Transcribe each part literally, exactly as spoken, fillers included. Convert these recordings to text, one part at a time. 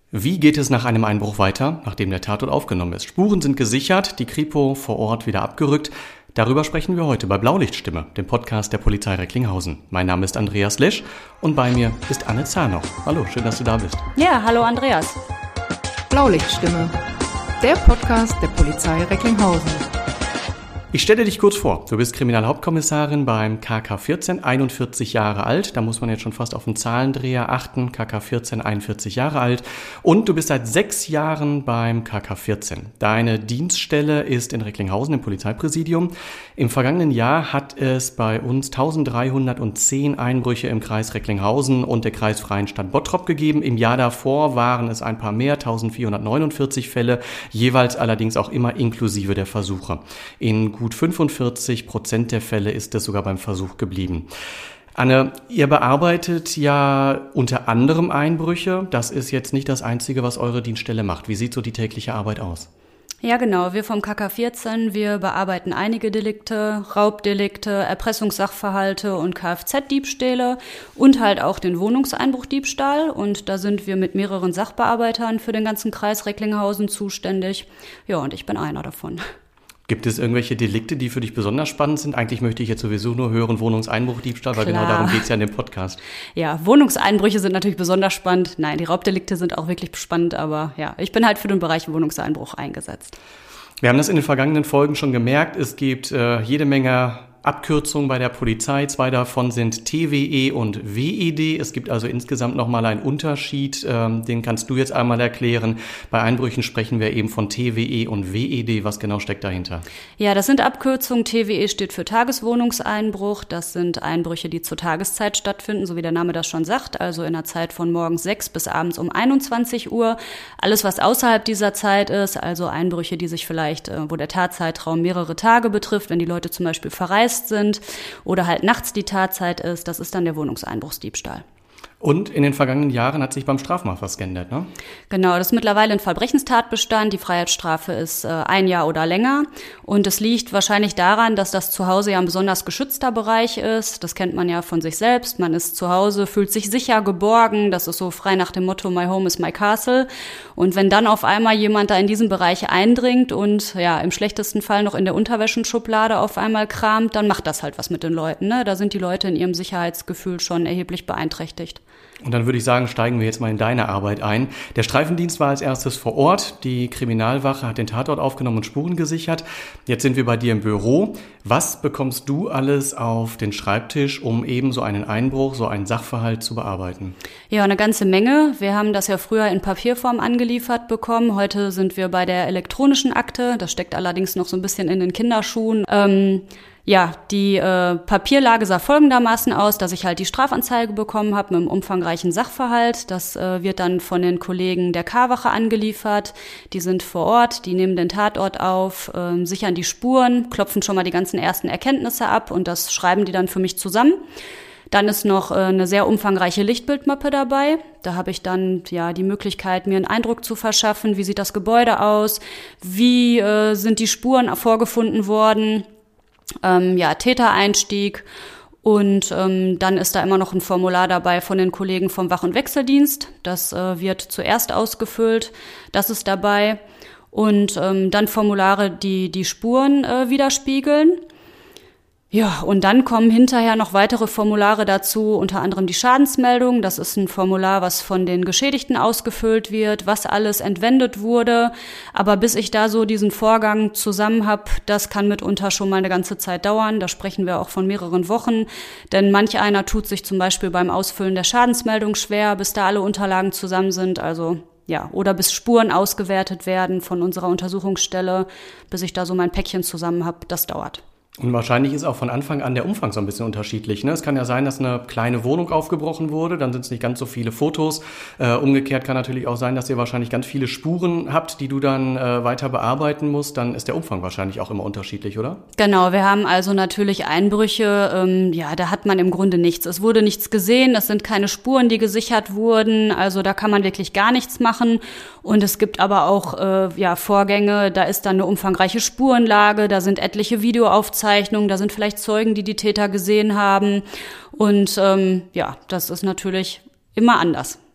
Wie geht es nach einem Einbruch weiter, nachdem der Tatort aufgenommen ist? Spuren sind gesichert, die Kripo vor Ort wieder abgerückt. Darüber sprechen wir heute bei Blaulichtstimme, dem Podcast der Polizei Recklinghausen. Mein Name ist Andreas Lesch und bei mir ist Anne Zahnoch. Hallo, schön, dass du da bist. Ja, hallo Andreas. Blaulichtstimme, der Podcast der Polizei Recklinghausen. Ich stelle dich kurz vor. Du bist Kriminalhauptkommissarin beim K K vierzehn, einundvierzig Jahre alt. Da muss man jetzt schon fast auf den Zahlendreher achten. K K vierzehn, einundvierzig Jahre alt. Und du bist seit sechs Jahren beim K K vierzehn. Deine Dienststelle ist in Recklinghausen im Polizeipräsidium. Im vergangenen Jahr hat es bei uns eintausenddreihundertzehn Einbrüche im Kreis Recklinghausen und der kreisfreien Stadt Bottrop gegeben. Im Jahr davor waren es ein paar mehr, eintausendvierhundertneunundvierzig Fälle, jeweils allerdings auch immer inklusive der Versuche. In gut fünfundvierzig Prozent der Fälle ist es sogar beim Versuch geblieben. Anne, ihr bearbeitet ja unter anderem Einbrüche. Das ist jetzt nicht das Einzige, was eure Dienststelle macht. Wie sieht so die tägliche Arbeit aus? Ja, genau. Wir vom K K vierzehn, wir bearbeiten einige Delikte, Raubdelikte, Erpressungssachverhalte und Kfz-Diebstähle und halt auch den Wohnungseinbruchdiebstahl. Und da sind wir mit mehreren Sachbearbeitern für den ganzen Kreis Recklinghausen zuständig. Ja, und ich bin einer davon. Gibt es irgendwelche Delikte, die für dich besonders spannend sind? Eigentlich möchte ich jetzt sowieso nur hören, Wohnungseinbruchdiebstahl, weil Klar. Genau darum geht's ja in dem Podcast. Ja, Wohnungseinbrüche sind natürlich besonders spannend. Nein, die Raubdelikte sind auch wirklich spannend, aber ja, ich bin halt für den Bereich Wohnungseinbruch eingesetzt. Wir haben das in den vergangenen Folgen schon gemerkt. Es gibt äh, jede Menge Abkürzungen bei der Polizei. Zwei davon sind T W E und W E D. Es gibt also insgesamt nochmal einen Unterschied. Ähm, den kannst du jetzt einmal erklären. Bei Einbrüchen sprechen wir eben von T W E und W E D. Was genau steckt dahinter? Ja, das sind Abkürzungen. T W E steht für Tageswohnungseinbruch. Das sind Einbrüche, die zur Tageszeit stattfinden, so wie der Name das schon sagt. Also in der Zeit von morgens sechs bis abends um einundzwanzig Uhr. Alles, was außerhalb dieser Zeit ist, also Einbrüche, die sich vielleicht, äh, wo der Tatzeitraum mehrere Tage betrifft, wenn die Leute zum Beispiel verreist sind oder halt nachts die Tatzeit ist, das ist dann der Wohnungseinbruchsdiebstahl. Und in den vergangenen Jahren hat sich beim Strafmaß was geändert, ne? Genau, das ist mittlerweile ein Verbrechenstatbestand. Die Freiheitsstrafe ist äh, ein Jahr oder länger. Und es liegt wahrscheinlich daran, dass das Zuhause ja ein besonders geschützter Bereich ist. Das kennt man ja von sich selbst. Man ist zu Hause, fühlt sich sicher, geborgen. Das ist so frei nach dem Motto, my home is my castle. Und wenn dann auf einmal jemand da in diesen Bereich eindringt und ja im schlechtesten Fall noch in der Unterwäschenschublade auf einmal kramt, dann macht das halt was mit den Leuten, ne? Da sind die Leute in ihrem Sicherheitsgefühl schon erheblich beeinträchtigt. Und dann würde ich sagen, steigen wir jetzt mal in deine Arbeit ein. Der Streifendienst war als erstes vor Ort. Die Kriminalwache hat den Tatort aufgenommen und Spuren gesichert. Jetzt sind wir bei dir im Büro. Was bekommst du alles auf den Schreibtisch, um eben so einen Einbruch, so einen Sachverhalt zu bearbeiten? Ja, eine ganze Menge. Wir haben das ja früher in Papierform angeliefert bekommen. Heute sind wir bei der elektronischen Akte. Das steckt allerdings noch so ein bisschen in den Kinderschuhen. Ähm, Ja, die äh, Papierlage sah folgendermaßen aus, dass ich halt die Strafanzeige bekommen habe mit einem umfangreichen Sachverhalt. Das äh, wird dann von den Kollegen der K-Wache angeliefert. Die sind vor Ort, die nehmen den Tatort auf, äh, sichern die Spuren, klopfen schon mal die ganzen ersten Erkenntnisse ab und das schreiben die dann für mich zusammen. Dann ist noch äh, eine sehr umfangreiche Lichtbildmappe dabei. Da habe ich dann ja die Möglichkeit, mir einen Eindruck zu verschaffen. Wie sieht das Gebäude aus? Wie äh, sind die Spuren vorgefunden worden? Ähm, ja, Tätereinstieg und ähm, dann ist da immer noch ein Formular dabei von den Kollegen vom Wach- und Wechseldienst. Das äh, wird zuerst ausgefüllt, das ist dabei und ähm, dann Formulare, die die Spuren äh, widerspiegeln. Ja, und dann kommen hinterher noch weitere Formulare dazu, unter anderem die Schadensmeldung. Das ist ein Formular, was von den Geschädigten ausgefüllt wird, was alles entwendet wurde. Aber bis ich da so diesen Vorgang zusammen habe, das kann mitunter schon mal eine ganze Zeit dauern. Da sprechen wir auch von mehreren Wochen. Denn manch einer tut sich zum Beispiel beim Ausfüllen der Schadensmeldung schwer, bis da alle Unterlagen zusammen sind. Also ja, oder bis Spuren ausgewertet werden von unserer Untersuchungsstelle, bis ich da so mein Päckchen zusammen habe. Das dauert. Und wahrscheinlich ist auch von Anfang an der Umfang so ein bisschen unterschiedlich, ne? Es kann ja sein, dass eine kleine Wohnung aufgebrochen wurde, dann sind es nicht ganz so viele Fotos. Äh, umgekehrt kann natürlich auch sein, dass ihr wahrscheinlich ganz viele Spuren habt, die du dann äh, weiter bearbeiten musst. Dann ist der Umfang wahrscheinlich auch immer unterschiedlich, oder? Genau, wir haben also natürlich Einbrüche, ähm, ja, da hat man im Grunde nichts. Es wurde nichts gesehen, es sind keine Spuren, die gesichert wurden, also da kann man wirklich gar nichts machen. Und es gibt aber auch äh, ja Vorgänge, da ist dann eine umfangreiche Spurenlage, da sind etliche Videoaufzeichnungen, da sind vielleicht Zeugen, die die Täter gesehen haben. Und ähm, ja, das ist natürlich immer anders.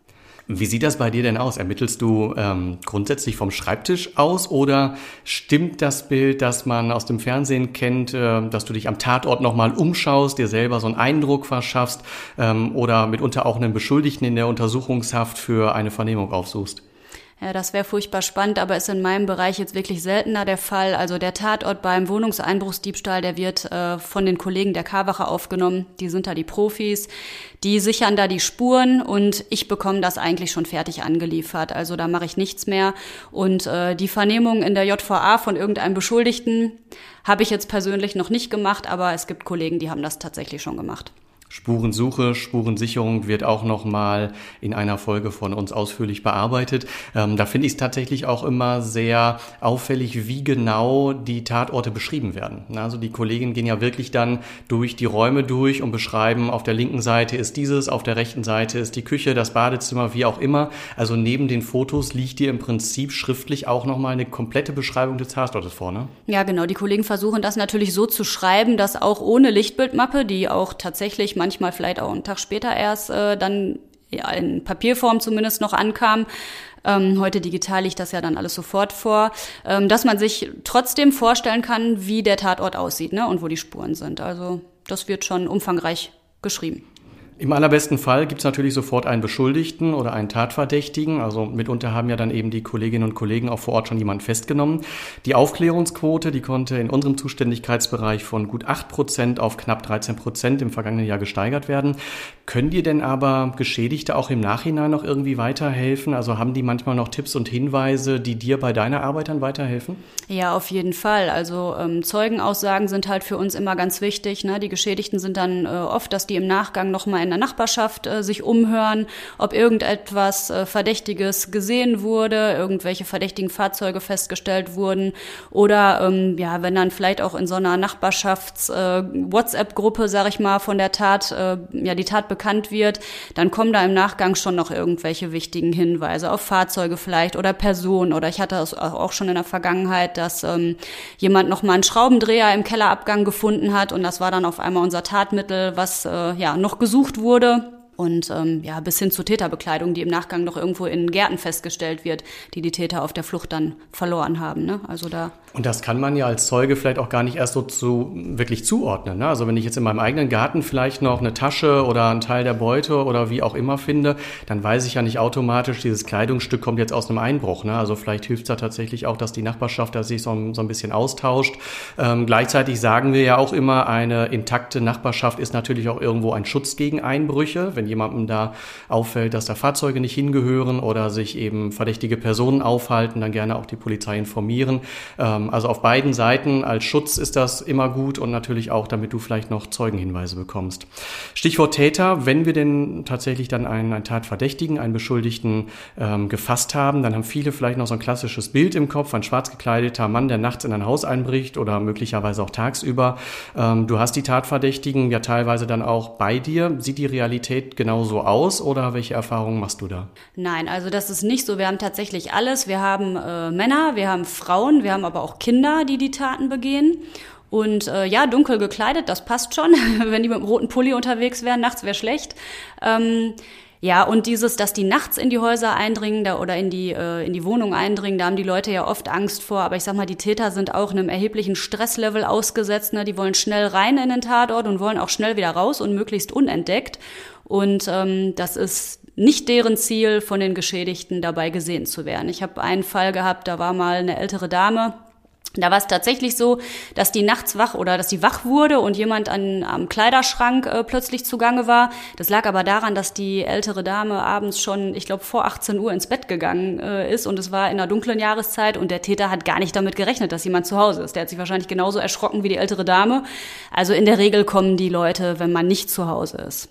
Wie sieht das bei dir denn aus? Ermittelst du ähm, grundsätzlich vom Schreibtisch aus oder stimmt das Bild, das man aus dem Fernsehen kennt, äh, dass du dich am Tatort nochmal umschaust, dir selber so einen Eindruck verschaffst ähm, oder mitunter auch einen Beschuldigten in der Untersuchungshaft für eine Vernehmung aufsuchst? Ja, das wäre furchtbar spannend, aber ist in meinem Bereich jetzt wirklich seltener der Fall. Also der Tatort beim Wohnungseinbruchsdiebstahl, der wird äh, von den Kollegen der K-Wache aufgenommen. Die sind da die Profis, die sichern da die Spuren und ich bekomme das eigentlich schon fertig angeliefert. Also da mache ich nichts mehr. Und äh, die Vernehmung in der J V A von irgendeinem Beschuldigten habe ich jetzt persönlich noch nicht gemacht, aber es gibt Kollegen, die haben das tatsächlich schon gemacht. Spurensuche, Spurensicherung wird auch nochmal in einer Folge von uns ausführlich bearbeitet. Ähm, da finde ich es tatsächlich auch immer sehr auffällig, wie genau die Tatorte beschrieben werden. Also die Kollegen gehen ja wirklich dann durch die Räume durch und beschreiben, auf der linken Seite ist dieses, auf der rechten Seite ist die Küche, das Badezimmer, wie auch immer. Also neben den Fotos liegt dir im Prinzip schriftlich auch nochmal eine komplette Beschreibung des Tatortes vor, ne? Ja, genau. Die Kollegen versuchen das natürlich so zu schreiben, dass auch ohne Lichtbildmappe, die auch tatsächlich manchmal vielleicht auch einen Tag später erst äh, dann ja, in Papierform zumindest noch ankam. Ähm, heute digital liegt das ja dann alles sofort vor, ähm, dass man sich trotzdem vorstellen kann, wie der Tatort aussieht, ne, und wo die Spuren sind. Also das wird schon umfangreich geschrieben. Im allerbesten Fall gibt es natürlich sofort einen Beschuldigten oder einen Tatverdächtigen. Also mitunter haben ja dann eben die Kolleginnen und Kollegen auch vor Ort schon jemanden festgenommen. Die Aufklärungsquote, die konnte in unserem Zuständigkeitsbereich von gut acht Prozent auf knapp dreizehn Prozent im vergangenen Jahr gesteigert werden. Können dir denn aber Geschädigte auch im Nachhinein noch irgendwie weiterhelfen? Also haben die manchmal noch Tipps und Hinweise, die dir bei deiner Arbeit dann weiterhelfen? Ja, auf jeden Fall. Also ähm, Zeugenaussagen sind halt für uns immer ganz wichtig, ne? Die Geschädigten sind dann äh, oft, dass die im Nachgang nochmal in der Nachbarschaft äh, sich umhören, ob irgendetwas äh, Verdächtiges gesehen wurde, irgendwelche verdächtigen Fahrzeuge festgestellt wurden oder ähm, ja, wenn dann vielleicht auch in so einer Nachbarschafts-WhatsApp-Gruppe, äh, sag ich mal, von der Tat, äh, ja, die Tat bekannt wird, dann kommen da im Nachgang schon noch irgendwelche wichtigen Hinweise auf Fahrzeuge vielleicht oder Personen. Oder ich hatte es auch schon in der Vergangenheit, dass ähm, jemand noch mal einen Schraubendreher im Kellerabgang gefunden hat und das war dann auf einmal unser Tatmittel, was äh, ja noch gesucht wurde. Und ähm, ja, bis hin zur Täterbekleidung, die im Nachgang noch irgendwo in Gärten festgestellt wird, die die Täter auf der Flucht dann verloren haben, ne? Also da. Und das kann man ja als Zeuge vielleicht auch gar nicht erst so zu wirklich zuordnen, ne? Also wenn ich jetzt in meinem eigenen Garten vielleicht noch eine Tasche oder einen Teil der Beute oder wie auch immer finde, dann weiß ich ja nicht automatisch, dieses Kleidungsstück kommt jetzt aus einem Einbruch, ne? Also vielleicht hilft es da tatsächlich auch, dass die Nachbarschaft da sich so, so ein bisschen austauscht. Ähm, gleichzeitig sagen wir ja auch immer, eine intakte Nachbarschaft ist natürlich auch irgendwo ein Schutz gegen Einbrüche. Wenn jemandem da auffällt, dass da Fahrzeuge nicht hingehören oder sich eben verdächtige Personen aufhalten, dann gerne auch die Polizei informieren. Ähm, also auf beiden Seiten als Schutz ist das immer gut und natürlich auch, damit du vielleicht noch Zeugenhinweise bekommst. Stichwort Täter, wenn wir denn tatsächlich dann einen, einen Tatverdächtigen, einen Beschuldigten ähm, gefasst haben, dann haben viele vielleicht noch so ein klassisches Bild im Kopf, ein schwarz gekleideter Mann, der nachts in ein Haus einbricht oder möglicherweise auch tagsüber. Ähm, du hast die Tatverdächtigen ja teilweise dann auch bei dir. Sieht die Realität genauso aus oder welche Erfahrungen machst du da? Nein, also das ist nicht so. Wir haben tatsächlich alles. Wir haben äh, Männer, wir haben Frauen, wir haben aber auch Kinder, die die Taten begehen. Und äh, ja, dunkel gekleidet, das passt schon. Wenn die mit einem roten Pulli unterwegs wären, nachts wäre schlecht. Ähm, Ja, und dieses, dass die nachts in die Häuser eindringen da, oder in die äh, in die Wohnung eindringen, da haben die Leute ja oft Angst vor. Aber ich sag mal, die Täter sind auch einem erheblichen Stresslevel ausgesetzt. Ne? Die wollen schnell rein in den Tatort und wollen auch schnell wieder raus und möglichst unentdeckt. Und ähm, das ist nicht deren Ziel, von den Geschädigten dabei gesehen zu werden. Ich habe einen Fall gehabt, da war mal eine ältere Dame. Da war es tatsächlich so, dass die nachts wach oder dass die wach wurde und jemand an, am Kleiderschrank äh, plötzlich zugange war. Das lag aber daran, dass die ältere Dame abends schon, ich glaube, vor achtzehn Uhr ins Bett gegangen äh, ist und es war in einer dunklen Jahreszeit und der Täter hat gar nicht damit gerechnet, dass jemand zu Hause ist. Der hat sich wahrscheinlich genauso erschrocken wie die ältere Dame. Also in der Regel kommen die Leute, wenn man nicht zu Hause ist.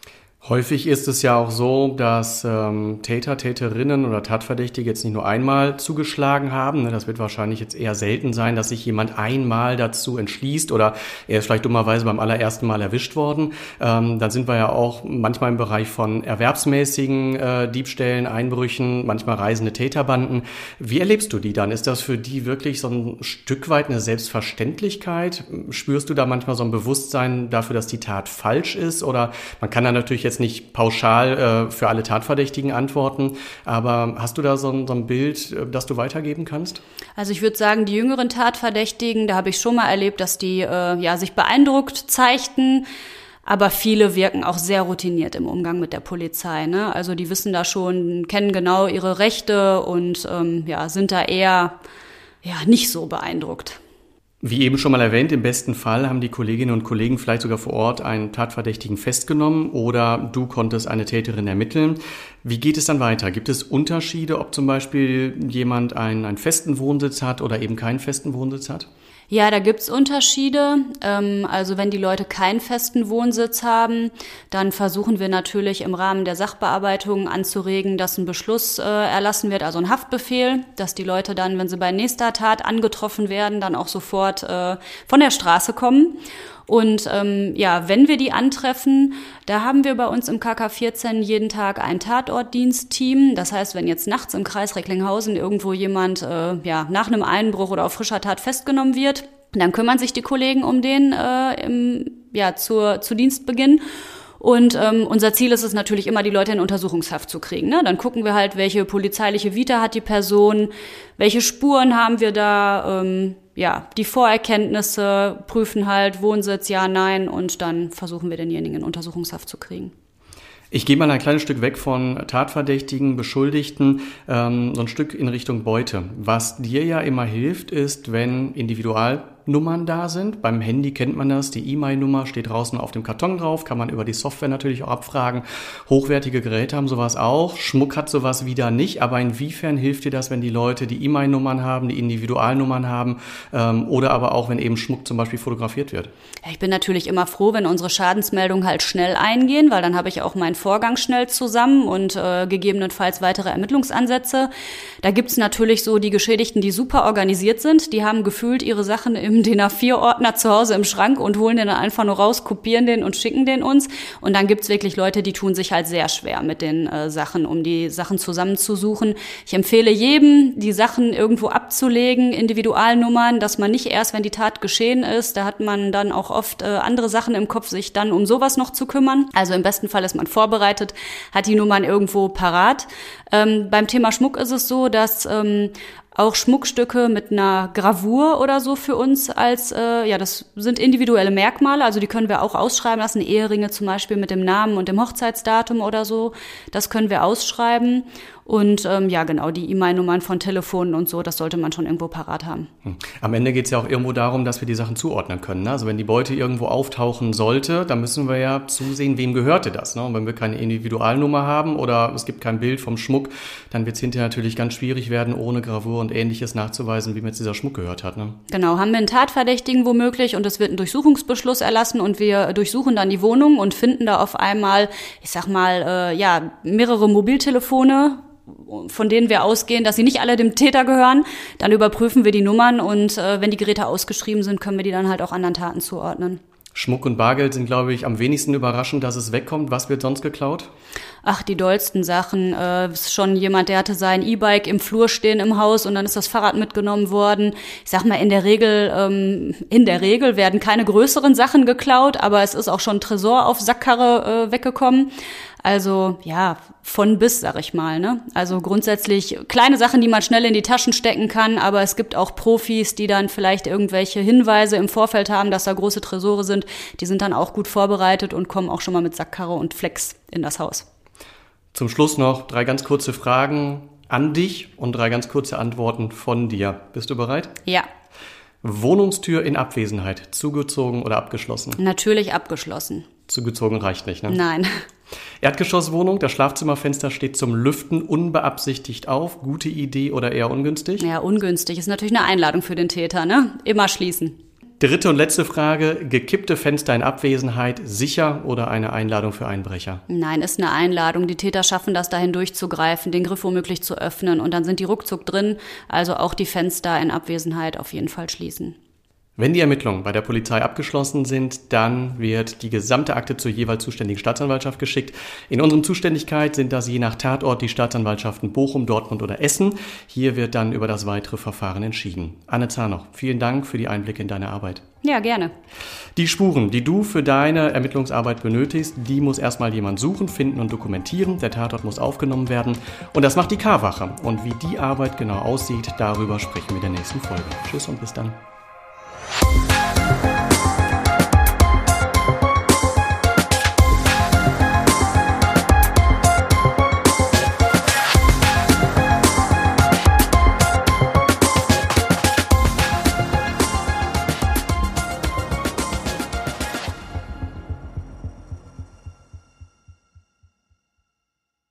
Häufig ist es ja auch so, dass ähm, Täter, Täterinnen oder Tatverdächtige jetzt nicht nur einmal zugeschlagen haben. Ne? Das wird wahrscheinlich jetzt eher selten sein, dass sich jemand einmal dazu entschließt oder er ist vielleicht dummerweise beim allerersten Mal erwischt worden. Ähm, dann sind wir ja auch manchmal im Bereich von erwerbsmäßigen äh, Diebstählen, Einbrüchen, manchmal reisende Täterbanden. Wie erlebst du die dann? Ist das für die wirklich so ein Stück weit eine Selbstverständlichkeit? Spürst du da manchmal so ein Bewusstsein dafür, dass die Tat falsch ist? Oder man kann da natürlich jetzt jetzt nicht pauschal äh, für alle Tatverdächtigen antworten, aber hast du da so ein, so ein Bild, das du weitergeben kannst? Also ich würde sagen, die jüngeren Tatverdächtigen, da habe ich schon mal erlebt, dass die äh, ja sich beeindruckt zeigten. Aber viele wirken auch sehr routiniert im Umgang mit der Polizei, ne? Also die wissen da schon, kennen genau ihre Rechte und ähm, ja, sind da eher ja nicht so beeindruckt. Wie eben schon mal erwähnt, im besten Fall haben die Kolleginnen und Kollegen vielleicht sogar vor Ort einen Tatverdächtigen festgenommen oder du konntest eine Täterin ermitteln. Wie geht es dann weiter? Gibt es Unterschiede, ob zum Beispiel jemand einen, einen festen Wohnsitz hat oder eben keinen festen Wohnsitz hat? Ja, da gibt's Unterschiede. Ähm, also wenn die Leute keinen festen Wohnsitz haben, dann versuchen wir natürlich im Rahmen der Sachbearbeitung anzuregen, dass ein Beschluss äh, erlassen wird, also ein Haftbefehl, dass die Leute dann, wenn sie bei nächster Tat angetroffen werden, dann auch sofort äh, von der Straße kommen. Und ähm, ja, wenn wir die antreffen, da haben wir bei uns im K K vierzehn jeden Tag ein Tatortdienstteam. Das heißt, wenn jetzt nachts im Kreis Recklinghausen irgendwo jemand äh, ja nach einem Einbruch oder auf frischer Tat festgenommen wird, dann kümmern sich die Kollegen um den äh, im, ja, zur, zu Dienstbeginn. Und ähm, unser Ziel ist es natürlich immer, die Leute in Untersuchungshaft zu kriegen, ne? Dann gucken wir halt, welche polizeiliche Vita hat die Person, welche Spuren haben wir da, ähm, ja, die Vorerkenntnisse, prüfen halt Wohnsitz, ja, nein, und dann versuchen wir denjenigen in Untersuchungshaft zu kriegen. Ich gehe mal ein kleines Stück weg von Tatverdächtigen, Beschuldigten, ähm, so ein Stück in Richtung Beute. Was dir ja immer hilft, ist, wenn Individualnummern da sind. Beim Handy kennt man das, die E M I Nummer steht draußen auf dem Karton drauf, kann man über die Software natürlich auch abfragen. Hochwertige Geräte haben sowas auch, Schmuck hat sowas wieder nicht, aber inwiefern hilft dir das, wenn die Leute die E M I Nummern haben, die Individualnummern haben ähm, oder aber auch, wenn eben Schmuck zum Beispiel fotografiert wird? Ja, ich bin natürlich immer froh, wenn unsere Schadensmeldungen halt schnell eingehen, weil dann habe ich auch meinen Vorgang schnell zusammen und äh, gegebenenfalls weitere Ermittlungsansätze. Da gibt's natürlich so die Geschädigten, die super organisiert sind, die haben gefühlt ihre Sachen im D I N A vier Ordner zu Hause im Schrank und holen den dann einfach nur raus, kopieren den und schicken den uns. Und dann gibt's wirklich Leute, die tun sich halt sehr schwer mit den äh, Sachen, um die Sachen zusammenzusuchen. Ich empfehle jedem, die Sachen irgendwo abzulegen, Individualnummern, dass man nicht erst, wenn die Tat geschehen ist, da hat man dann auch oft äh, andere Sachen im Kopf, sich dann um sowas noch zu kümmern. Also im besten Fall ist man vorbereitet, hat die Nummern irgendwo parat. Ähm, beim Thema Schmuck ist es so, dass ähm, auch Schmuckstücke mit einer Gravur oder so für uns als, äh, ja, das sind individuelle Merkmale, also die können wir auch ausschreiben lassen, Eheringe zum Beispiel mit dem Namen und dem Hochzeitsdatum oder so, das können wir ausschreiben. Und ähm, ja, genau, die E M I-Nummern von Telefonen und so, das sollte man schon irgendwo parat haben. Am Ende geht es ja auch irgendwo darum, dass wir die Sachen zuordnen können, ne? Also wenn die Beute irgendwo auftauchen sollte, dann müssen wir ja zusehen, wem gehörte das, ne? Und wenn wir keine Individualnummer haben oder es gibt kein Bild vom Schmuck, dann wird es hinterher natürlich ganz schwierig werden, ohne Gravur und Ähnliches nachzuweisen, wie mir jetzt dieser Schmuck gehört hat, ne? Genau, haben wir einen Tatverdächtigen womöglich und es wird ein Durchsuchungsbeschluss erlassen und wir durchsuchen dann die Wohnung und finden da auf einmal, ich sag mal, äh, ja, mehrere Mobiltelefone, von denen wir ausgehen, dass sie nicht alle dem Täter gehören, dann überprüfen wir die Nummern und äh, wenn die Geräte ausgeschrieben sind, können wir die dann halt auch anderen Taten zuordnen. Schmuck und Bargeld sind, glaube ich, am wenigsten überraschend, dass es wegkommt. Was wird sonst geklaut? Ach, die dollsten Sachen. Äh, ist schon jemand, der hatte sein E-Bike im Flur stehen im Haus und dann ist das Fahrrad mitgenommen worden. Ich sag mal, in der Regel, ähm, in der Regel werden keine größeren Sachen geklaut, aber es ist auch schon ein Tresor auf Sackkarre äh, weggekommen. Also ja, von bis, sag ich mal, ne? Also grundsätzlich kleine Sachen, die man schnell in die Taschen stecken kann, aber es gibt auch Profis, die dann vielleicht irgendwelche Hinweise im Vorfeld haben, dass da große Tresore sind. Die sind dann auch gut vorbereitet und kommen auch schon mal mit Sackkarre und Flex in das Haus. Zum Schluss noch drei ganz kurze Fragen an dich und drei ganz kurze Antworten von dir. Bist du bereit? Ja. Wohnungstür in Abwesenheit, zugezogen oder abgeschlossen? Natürlich abgeschlossen. Zugezogen reicht nicht, ne? Nein. Erdgeschosswohnung, das Schlafzimmerfenster steht zum Lüften unbeabsichtigt auf. Gute Idee oder eher ungünstig? Ja, ungünstig. Ist natürlich eine Einladung für den Täter, ne? Immer schließen. Dritte und letzte Frage, gekippte Fenster in Abwesenheit, sicher oder eine Einladung für Einbrecher? Nein, ist eine Einladung. Die Täter schaffen das, dahin durchzugreifen, den Griff womöglich zu öffnen und dann sind die ruckzuck drin. Also auch die Fenster in Abwesenheit auf jeden Fall schließen. Wenn die Ermittlungen bei der Polizei abgeschlossen sind, dann wird die gesamte Akte zur jeweils zuständigen Staatsanwaltschaft geschickt. In unserem Zuständigkeit sind das je nach Tatort die Staatsanwaltschaften Bochum, Dortmund oder Essen. Hier wird dann über das weitere Verfahren entschieden. Anne Zahnoch, vielen Dank für die Einblicke in deine Arbeit. Ja, gerne. Die Spuren, die du für deine Ermittlungsarbeit benötigst, die muss erstmal jemand suchen, finden und dokumentieren. Der Tatort muss aufgenommen werden. Und das macht die K-Wache. Und wie die Arbeit genau aussieht, darüber sprechen wir in der nächsten Folge. Tschüss und bis dann.